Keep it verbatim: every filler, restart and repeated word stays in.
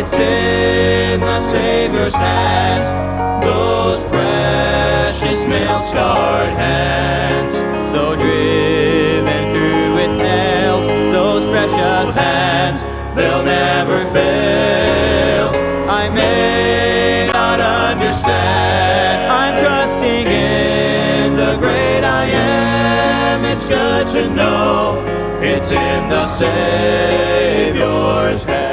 It's in the Savior's hands, those precious nail-scarred hands. Though driven through with nails, those precious hands, they'll never fail. I may not understand, I'm trusting in the great I Am. It's good to know it's in the Savior's hands.